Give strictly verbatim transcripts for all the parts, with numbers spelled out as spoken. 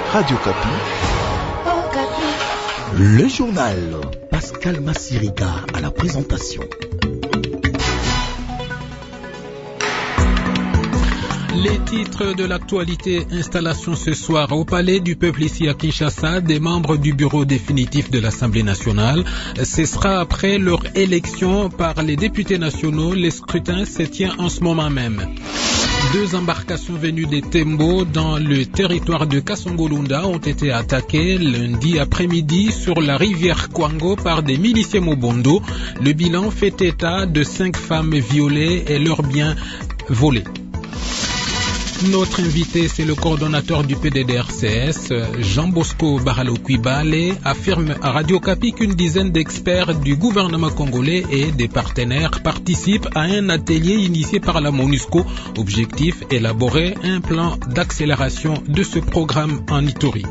Radio Kapi. Le journal Pascal Massiriga à la présentation. Les titres de l'actualité, installation ce soir au Palais du Peuple ici à Kinshasa des membres du bureau définitif de l'Assemblée nationale. Ce sera après leur élection par les députés nationaux. Le scrutin se tient en ce moment même. Deux embarcations venues des Tembo dans le territoire de Kasongolunda ont été attaquées lundi après-midi sur la rivière Kwango par des miliciens Mobondo. Le bilan fait état de cinq femmes violées et leurs biens volés. Notre invité, c'est le coordonnateur du P D D R C S, Jean Bosco Baralo-Kwibale, affirme à Radio Kapi qu'une dizaine d'experts du gouvernement congolais et des partenaires participent à un atelier initié par la MONUSCO. Objectif, élaborer un plan d'accélération de ce programme en Ituri.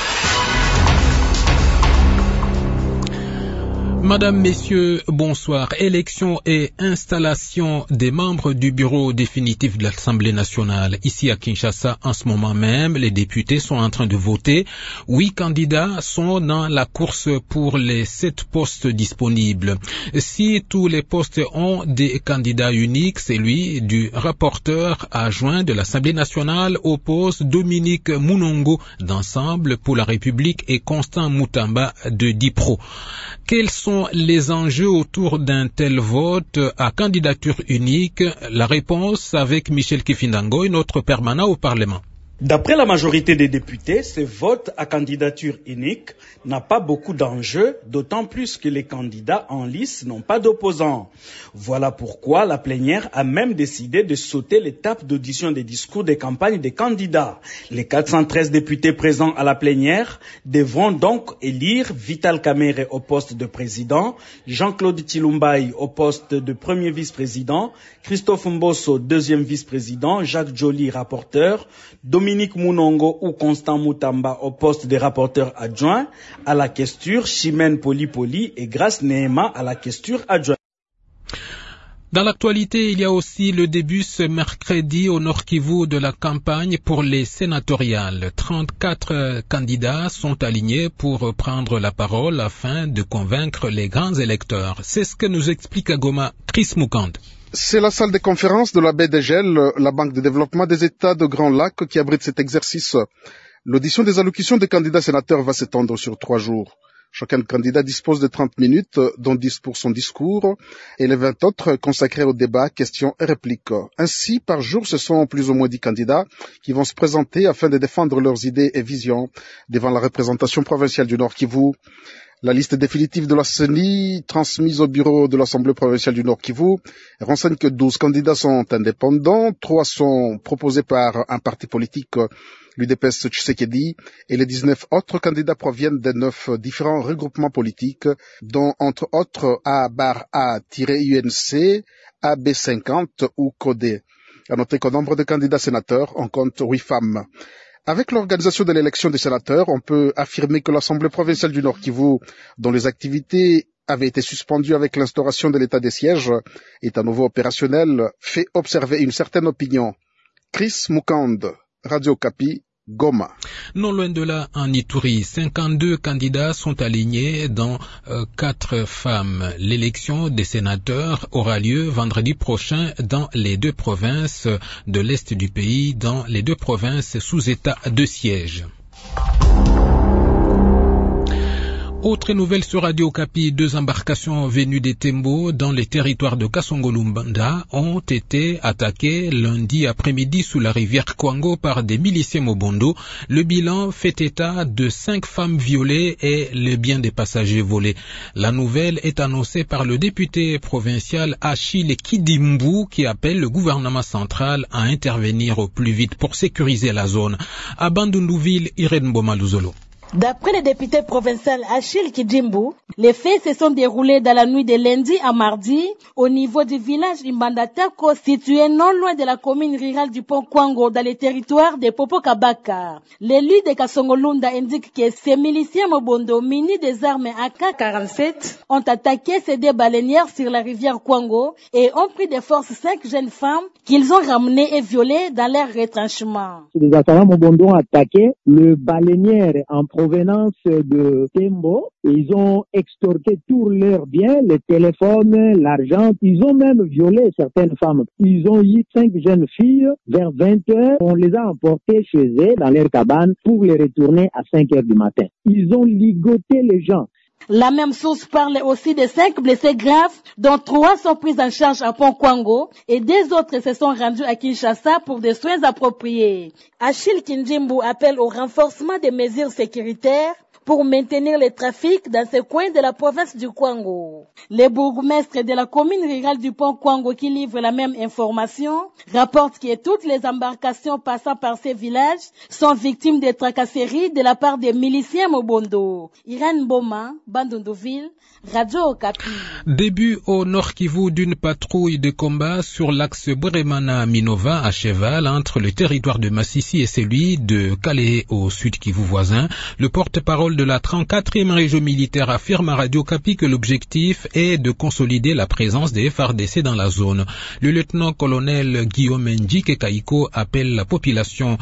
Madame, Messieurs, bonsoir. Élection et installation des membres du bureau définitif de l'Assemblée nationale. Ici à Kinshasa, en ce moment même, les députés sont en train de voter. Huit candidats sont dans la course pour les sept postes disponibles. Si tous les postes ont des candidats uniques, celui du rapporteur adjoint de l'Assemblée nationale oppose Dominique Munongo d'Ensemble pour la République et Constant Moutamba de Dipro. Quels sont les enjeux autour d'un tel vote à candidature unique? La réponse avec Michel Kifindango, notre permanent au Parlement. D'après la majorité des députés, ce vote à candidature unique n'a pas beaucoup d'enjeux, d'autant plus que les candidats en lice n'ont pas d'opposants. Voilà pourquoi la plénière a même décidé de sauter l'étape d'audition des discours des campagnes des candidats. Les quatre cent treize députés présents à la plénière devront donc élire Vital Kamerhe au poste de président, Jean-Claude Tshilumbai au poste de premier vice-président, Christophe Mbosso deuxième vice-président, Jacques Joly rapporteur, Dominique Munongo ou Constant Moutamba au poste de rapporteur adjoint, à la questure Chimène Poli-Poli et Grace Nehema à la questure adjoint. Dans l'actualité, il y a aussi le début ce mercredi au Nord Kivu de la campagne pour les sénatoriales. trente-quatre candidats sont alignés pour prendre la parole afin de convaincre les grands électeurs. C'est ce que nous explique à Goma Chris Mukand. C'est la salle de conférence de la baie de Gel, la Banque de développement des États de Grand Lac, qui abrite cet exercice. L'audition des allocutions des candidats sénateurs va s'étendre sur trois jours. Chacun candidat dispose de trente minutes, dont dix pour son discours, et les vingt autres consacrés au débat, questions et répliques. Ainsi, par jour, ce sont plus ou moins dix candidats qui vont se présenter afin de défendre leurs idées et visions devant la représentation provinciale du Nord Kivu. La liste définitive de la C E N I, transmise au bureau de l'Assemblée provinciale du Nord Kivu, renseigne que douze candidats sont indépendants, trois sont proposés par un parti politique, l'U D P S Tshisekedi, et les dix-neuf autres candidats proviennent de neuf différents regroupements politiques, dont entre autres A-A-U N C, A B cinquante ou C O D E. À noter qu'au nombre de candidats sénateurs, on compte huit femmes. Avec l'organisation de l'élection des sénateurs, on peut affirmer que l'Assemblée provinciale du Nord Kivu, dont les activités avaient été suspendues avec l'instauration de l'état des sièges, est à nouveau opérationnelle, fait observer une certaine opinion. Chris Mukand, Radio Kapi, Goma. Non loin de là, en Ituri, cinquante-deux candidats sont alignés dans euh, quatre femmes. L'élection des sénateurs aura lieu vendredi prochain dans les deux provinces de l'Est du pays, dans les deux provinces sous état de siège. Autre nouvelle sur Radio Kapi, deux embarcations venues des Tembo dans les territoires de Kasongolunda ont été attaquées lundi après-midi sous la rivière Kwango par des miliciens Mobondo. Le bilan fait état de cinq femmes violées et les biens des passagers volés. La nouvelle est annoncée par le député provincial Achille Kidimbu qui appelle le gouvernement central à intervenir au plus vite pour sécuriser la zone. À Bandundouville, Irène Bomaluzolo. D'après le député provincial Achille Kidjimbu, les faits se sont déroulés dans la nuit de lundi à mardi au niveau du village Imbandatako, situé non loin de la commune rurale du Pont Kwango dans le territoire de Popokabaka. L'élu de Kasongolunda indique que ces miliciens Mobondo munis des armes A K quarante-sept ont attaqué ces deux baleinières sur la rivière Kwango et ont pris de force cinq jeunes femmes qu'ils ont ramenées et violées dans leur retranchement. Les assaillants Mobondo ont attaqué le baleinière en provenance de Tembo. Ils ont extorqué tous leurs biens, les téléphones, l'argent. Ils ont même violé certaines femmes. Ils ont eu cinq jeunes filles vers vingt heures. On les a emportées chez eux dans leur cabane pour les retourner à cinq heures du matin. Ils ont ligoté les gens. La même source parle aussi de cinq blessés graves, dont trois sont pris en charge à Pont Kwango et deux autres se sont rendus à Kinshasa pour des soins appropriés. Achille Kidjimbu appelle au renforcement des mesures sécuritaires pour maintenir le trafic dans ce coin de la province du Kwango. Le bourgmestre de la commune rurale du Pont Kwango, qui livre la même information, rapporte que toutes les embarcations passant par ces villages sont victimes de tracasseries de la part des miliciens Mobondo. Irène Boma, Bandunduville, Radio Okapi. Début au Nord Kivu d'une patrouille de combat sur l'axe Bweremana-Minova à cheval entre le territoire de Massissi et celui de Kalehe au Sud Kivu voisin. Le porte-parole de la trente-quatrième région militaire affirme à Radio Okapi que l'objectif est de consolider la présence des F A R D C dans la zone. Le lieutenant-colonel Guillaume Ndjike Kaiko appelle la population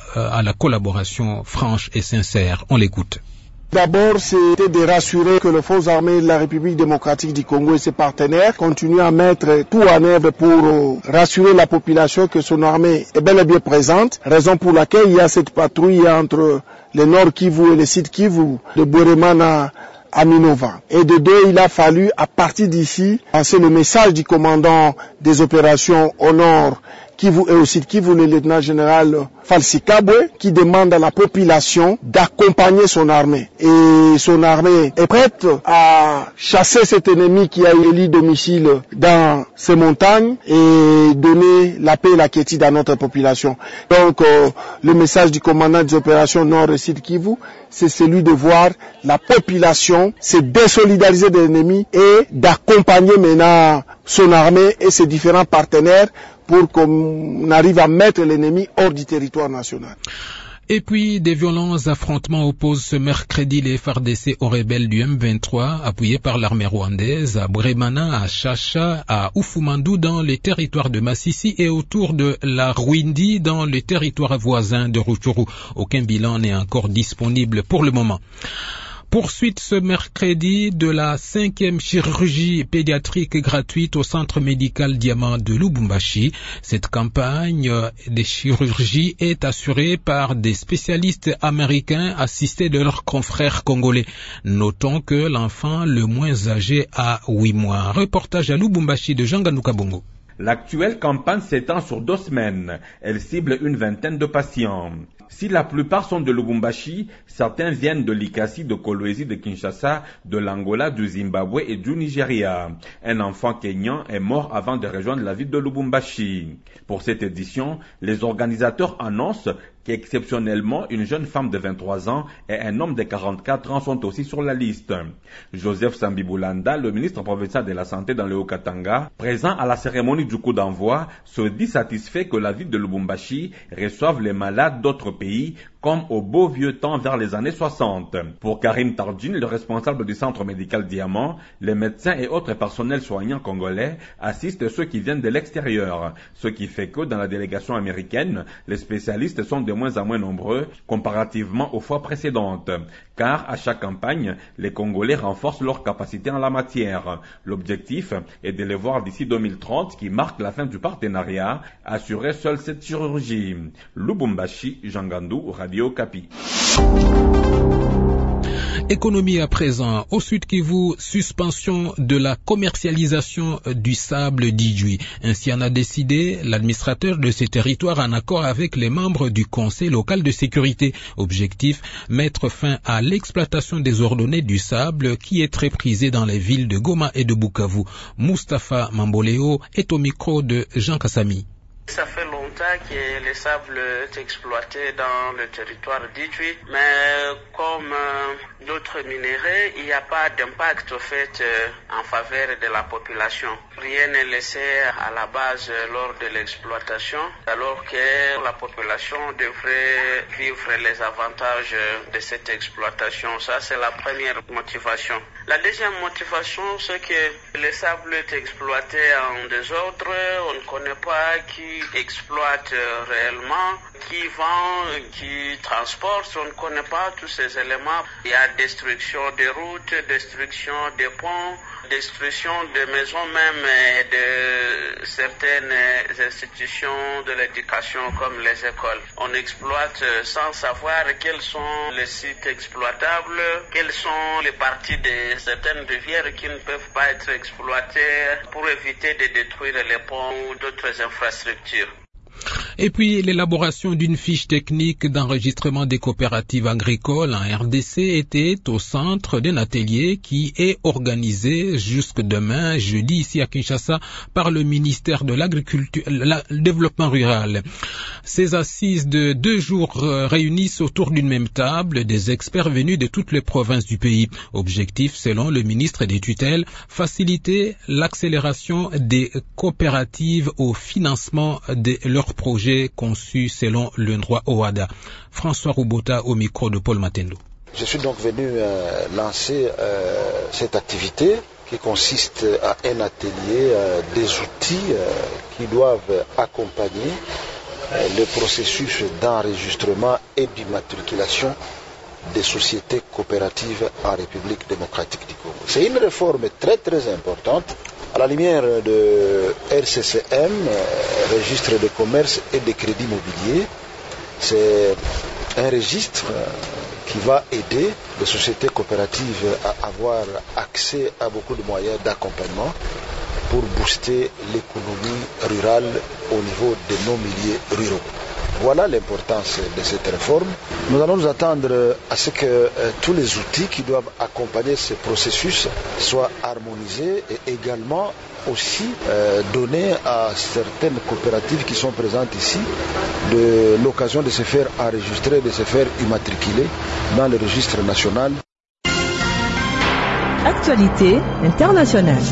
à la collaboration franche et sincère. On l'écoute. D'abord, c'était de rassurer que les forces armées de la République démocratique du Congo et ses partenaires continuent à mettre tout en œuvre pour rassurer la population que son armée est bel et bien présente, raison pour laquelle il y a cette patrouille entre le Nord Kivu et le Sud Kivu, de Bweremana à Minova. Et de deux, il a fallu, à partir d'ici, lancer le message du commandant des opérations au Nord Kivu et au Sud Kivu, le lieutenant-général Falsi Kabwe, qui demande à la population d'accompagner son armée. Et son armée est prête à chasser cet ennemi qui a élu domicile dans ces montagnes et donner la paix et la quiétude à notre population. Donc, euh, le message du commandant des opérations Nord et Sud Kivu, c'est celui de voir la population se désolidariser de l'ennemi et d'accompagner maintenant son armée et ses différents partenaires pour qu'on arrive à mettre l'ennemi hors du territoire national. Et puis, des violents affrontements opposent ce mercredi les F A R D C aux rebelles du M vingt-trois, appuyés par l'armée rwandaise, à Bweremana, à Chacha, à Ufumandu dans les territoires de Massissi et autour de la Rwindi dans les territoires voisins de Rutshuru. Aucun bilan n'est encore disponible pour le moment. Poursuite ce mercredi de la cinquième chirurgie pédiatrique gratuite au centre médical Diamant de Lubumbashi. Cette campagne de chirurgie est assurée par des spécialistes américains assistés de leurs confrères congolais. Notons que l'enfant le moins âgé a huit mois. Reportage à Lubumbashi de Jean Ganouka Bongo. L'actuelle campagne s'étend sur deux semaines. Elle cible une vingtaine de patients. Si la plupart sont de Lubumbashi, certains viennent de Likasi, de Kolwezi, de Kinshasa, de l'Angola, du Zimbabwe et du Nigeria. Un enfant kényan est mort avant de rejoindre la ville de Lubumbashi. Pour cette édition, les organisateurs annoncent qu'exceptionnellement, une jeune femme de vingt-trois ans et un homme de quarante-quatre ans sont aussi sur la liste. Joseph Sambiboulanda, le ministre provincial de la Santé dans le Haut-Katanga, présent à la cérémonie du coup d'envoi, se dit satisfait que la ville de Lubumbashi reçoive les malades d'autres pays comme au beau vieux temps vers les années soixante. Pour Karim Tardjine, le responsable du centre médical Diamant, les médecins et autres personnels soignants congolais assistent ceux qui viennent de l'extérieur, ce qui fait que dans la délégation américaine, les spécialistes sont de moins en moins nombreux comparativement aux fois précédentes, car à chaque campagne, les Congolais renforcent leur capacité en la matière. L'objectif est de les voir d'ici deux mille trente, qui marque la fin du partenariat, assurer seule cette chirurgie. Lubumbashi, Jean Gandou, Radio Okapi. Économie à présent. Au Sud Kivu, suspension de la commercialisation du sable d'Idjui. Ainsi en a décidé l'administrateur de ces territoires en accord avec les membres du Conseil local de sécurité. Objectif, mettre fin à l'exploitation désordonnée du sable qui est très prisée dans les villes de Goma et de Bukavu. Mustapha Mamboleo est au micro de Jean Kassami. Ça fait longtemps longtemps que le sable est exploité dans le territoire d'Idjwi, mais comme euh, d'autres minéraux, il n'y a pas d'impact au fait euh, en faveur de la population. Rien n'est laissé à la base euh, lors de l'exploitation, alors que la population devrait vivre les avantages euh, de cette exploitation. Ça, c'est la première motivation. La deuxième motivation, c'est que le sable est exploité en désordre, on ne connaît pas qui exploite euh, réellement, qui vend, qui transporte, on ne connaît pas tous ces éléments. Il y a destruction des routes, destruction des ponts, destruction des maisons même et de certaines institutions de l'éducation comme les écoles. On exploite sans savoir quels sont les sites exploitables, quelles sont les parties de certaines rivières qui ne peuvent pas être exploitées pour éviter de détruire les ponts ou d'autres infrastructures. Et puis, l'élaboration d'une fiche technique d'enregistrement des coopératives agricoles en R D C était au centre d'un atelier qui est organisé jusque demain, jeudi, ici à Kinshasa, par le ministère de l'Agriculture, le Développement rural. Ces assises de deux jours réunissent autour d'une même table des experts venus de toutes les provinces du pays. Objectif, selon le ministre des tutelles, faciliter l'accélération des coopératives au financement de leurs projets conçus selon le droit O A D A. François Roubota au micro de Paul Matendo. Je suis donc venu euh, lancer euh, cette activité qui consiste à un atelier euh, des outils euh, qui doivent accompagner euh, le processus d'enregistrement et d'immatriculation des sociétés coopératives en République démocratique du Congo. C'est une réforme très très importante à la lumière de R C C M, euh, registre de commerce et de crédit immobilier. C'est un registre euh, qui va aider les sociétés coopératives à avoir accès à beaucoup de moyens d'accompagnement pour booster l'économie rurale au niveau de nos milieux ruraux. Voilà l'importance de cette réforme. Nous allons nous attendre à ce que euh, tous les outils qui doivent accompagner ce processus soient harmonisés et également aussi euh, donner à certaines coopératives qui sont présentes ici de l'occasion de se faire enregistrer, de se faire immatriculer dans le registre national. Actualité internationale.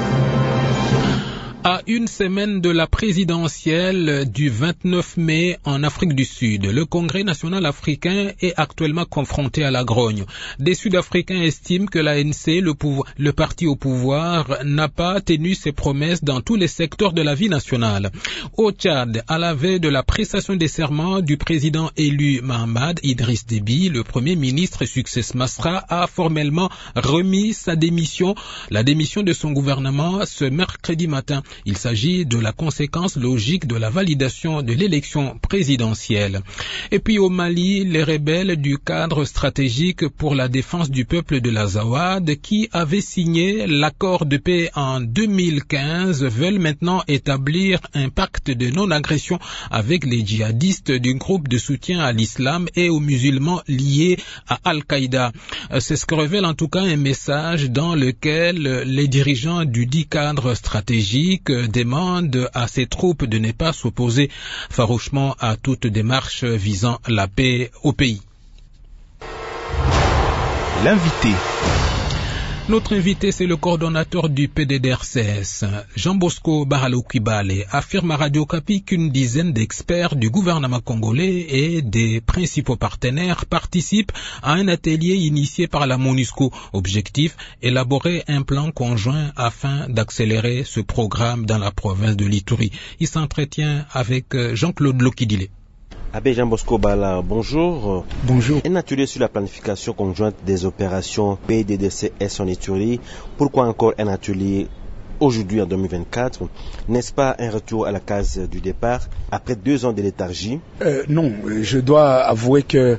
À une semaine de la présidentielle du vingt-neuf mai en Afrique du Sud, le Congrès national africain est actuellement confronté à la grogne. Des Sud-Africains estiment que l'A N C, le, pouvoir, le parti au pouvoir, n'a pas tenu ses promesses dans tous les secteurs de la vie nationale. Au Tchad, à la veille de la prestation des serments du président élu Mahamad Idriss Déby, le premier ministre Success Masra a formellement remis sa démission, la démission de son gouvernement ce mercredi matin. Il s'agit de la conséquence logique de la validation de l'élection présidentielle. Et puis au Mali, les rebelles du cadre stratégique pour la défense du peuple de l'Azawad, qui avaient signé l'accord de paix en deux mille quinze, veulent maintenant établir un pacte de non-agression avec les djihadistes du groupe de soutien à l'islam et aux musulmans liés à Al-Qaïda. C'est ce que révèle en tout cas un message dans lequel les dirigeants du dit cadre stratégique demande à ses troupes de ne pas s'opposer farouchement à toute démarche visant la paix au pays. L'invité. Notre invité, c'est le coordonnateur du P D D R C S, Jean Bosco Bahalo-Kibale, affirme à Radio Kapi qu'une dizaine d'experts du gouvernement congolais et des principaux partenaires participent à un atelier initié par la MONUSCO. Objectif, élaborer un plan conjoint afin d'accélérer ce programme dans la province de l'Ituri. Il s'entretient avec Jean-Claude Lokidile. Abbé Jean Bosco Bala, bonjour. Bonjour. Un atelier sur la planification conjointe des opérations P D D C S en Ituri. Pourquoi encore un atelier aujourd'hui en deux mille vingt-quatre? N'est-ce pas un retour à la case du départ après deux ans de léthargie? euh, Non, je dois avouer que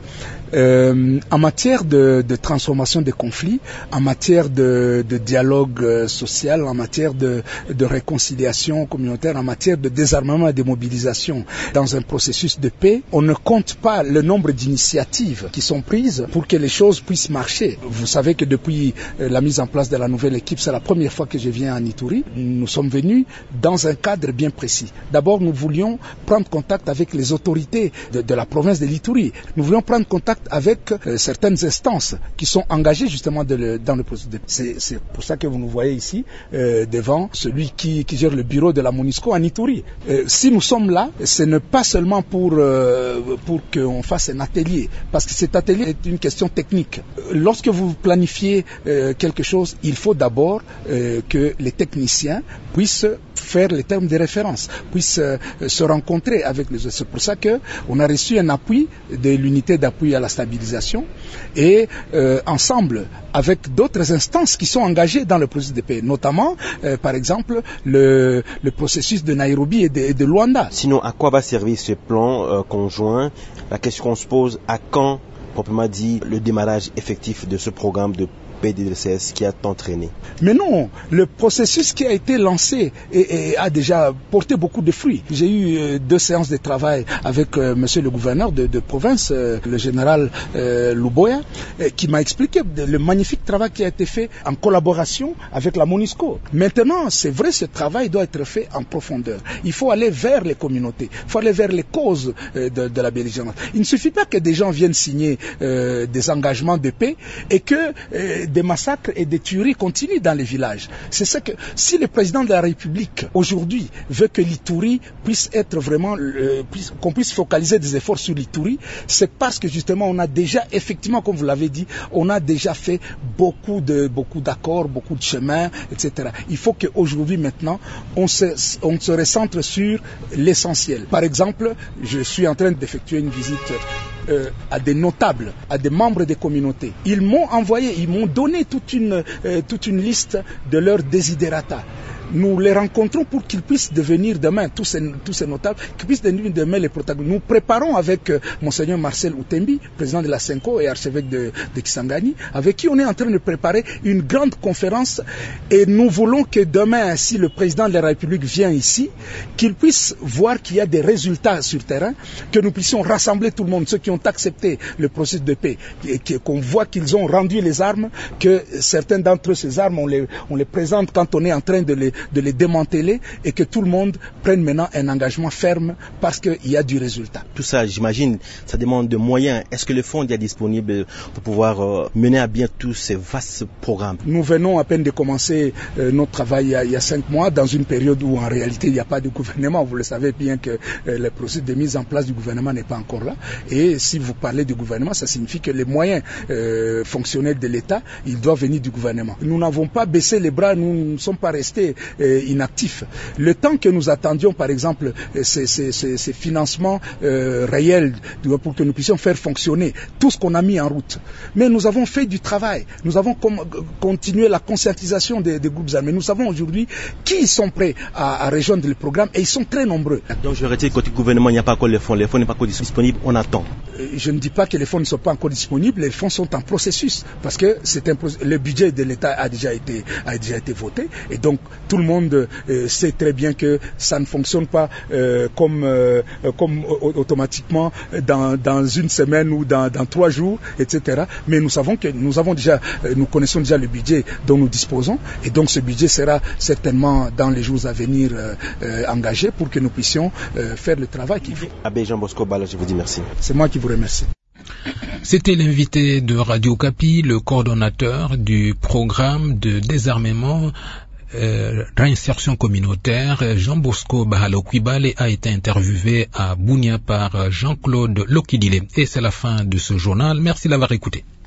euh, en matière de, de transformation des conflits, en matière de, de dialogue euh, social, en matière de, de réconciliation communautaire, en matière de désarmement et de mobilisation dans un processus de paix, on ne compte pas le nombre d'initiatives qui sont prises pour que les choses puissent marcher. Vous savez que depuis euh, la mise en place de la nouvelle équipe, c'est la première fois que je viens en Ituri. Nous sommes venus dans un cadre bien précis. D'abord, nous voulions prendre contact avec les autorités de, de la province de l'Ituri. Nous voulions prendre contact avec euh, certaines instances qui sont engagées justement de le, dans le processus. C'est, c'est pour ça que vous nous voyez ici euh, devant celui qui, qui gère le bureau de la MONUSCO en Ituri. Euh, si nous sommes là, ce n'est pas seulement pour, euh, pour qu'on fasse un atelier, parce que cet atelier est une question technique. Lorsque vous planifiez euh, quelque chose, il faut d'abord euh, que les techniciens puissent faire les termes de référence, puissent euh, se rencontrer avec les autres. C'est pour ça qu'on a reçu un appui de l'unité d'appui à la stabilisation et euh, ensemble avec d'autres instances qui sont engagées dans le processus de paix, notamment euh, par exemple le, le processus de Nairobi et de, et de Luanda. Sinon, à quoi va servir ce plan euh, conjoint? La question qu'on se pose, à quand, proprement dit, le démarrage effectif de ce programme de P D D C S qui a tant traîné? Mais non, le processus qui a été lancé et, et a déjà porté beaucoup de fruits. J'ai eu euh, deux séances de travail avec euh, monsieur le gouverneur de, de province, euh, le général euh, Luboya, euh, qui m'a expliqué le magnifique travail qui a été fait en collaboration avec la MONUSCO. Maintenant, c'est vrai, ce travail doit être fait en profondeur. Il faut aller vers les communautés, il faut aller vers les causes euh, de, de la belligérance. Il ne suffit pas que des gens viennent signer euh, des engagements de paix et que euh, des massacres et des tueries continuent dans les villages. C'est ça que, si le président de la République aujourd'hui veut que l'Ituri puisse être vraiment, euh, puisse, qu'on puisse focaliser des efforts sur l'Ituri, c'est parce que justement on a déjà, effectivement, comme vous l'avez dit, on a déjà fait beaucoup de, beaucoup d'accords, beaucoup de chemins, et cetera. Il faut qu'aujourd'hui maintenant, on se, on se recentre sur l'essentiel. Par exemple, je suis en train d'effectuer une visite Euh, à des notables, à des membres des communautés. Ils m'ont envoyé, ils m'ont donné toute une, euh, toute une liste de leurs desiderata. Nous les rencontrons pour qu'ils puissent devenir demain, tous ces, tous ces notables, qu'ils puissent devenir demain les protagonistes. Nous préparons avec euh, Monseigneur Marcel Outembi, président de la Senko et archevêque de, de Kisangani, avec qui on est en train de préparer une grande conférence et nous voulons que demain, si le président de la République vient ici, qu'il puisse voir qu'il y a des résultats sur terrain, que nous puissions rassembler tout le monde, ceux qui ont accepté le processus de paix, et qu'on voit qu'ils ont rendu les armes, que certains d'entre eux, ces armes, on les, on les présente quand on est en train de les de les démanteler et que tout le monde prenne maintenant un engagement ferme parce qu'il y a du résultat. Tout ça, j'imagine, ça demande de moyens. Est-ce que le fonds est disponible pour pouvoir euh, mener à bien tous ces vastes programmes? Nous venons à peine de commencer euh, notre travail il y, a, il y a cinq mois dans une période où en réalité il n'y a pas de gouvernement. Vous le savez bien que euh, le processus de mise en place du gouvernement n'est pas encore là. Et si vous parlez du gouvernement, ça signifie que les moyens euh, fonctionnels de l'État, ils doivent venir du gouvernement. Nous n'avons pas baissé les bras, nous ne sommes pas restés Euh, inactifs. Le temps que nous attendions, par exemple, euh, ces, ces, ces, ces financements euh, réels pour que nous puissions faire fonctionner tout ce qu'on a mis en route. Mais nous avons fait du travail. Nous avons com- continué la conscientisation des, des groupes armés. Nous savons aujourd'hui qui sont prêts à, à rejoindre le programme et ils sont très nombreux. Donc je retire que côté gouvernement, il n'y a pas encore les fonds. Les fonds n'est pas encore disponibles, on attend. Euh, je ne dis pas que les fonds ne sont pas encore disponibles. Les fonds sont en processus parce que c'est un pro- le budget de l'État a déjà été, a déjà été voté et donc tout le monde euh, sait très bien que ça ne fonctionne pas euh, comme, euh, comme automatiquement dans, dans une semaine ou dans, dans trois jours, et cetera. Mais nous savons que nous avons déjà, euh, nous connaissons déjà le budget dont nous disposons et donc ce budget sera certainement dans les jours à venir euh, euh, engagé pour que nous puissions euh, faire le travail qu'il faut. Abbé Jean Bosco Bala, je vous dis merci. C'est moi qui vous remercie. C'était l'invité de Radio Kapi, le coordonnateur du programme de désarmement Euh, réinsertion communautaire. Jean Bosco Bahalo Kwibale a été interviewé à Bunia par Jean-Claude Lokidile. Et c'est la fin de ce journal. Merci d'avoir écouté.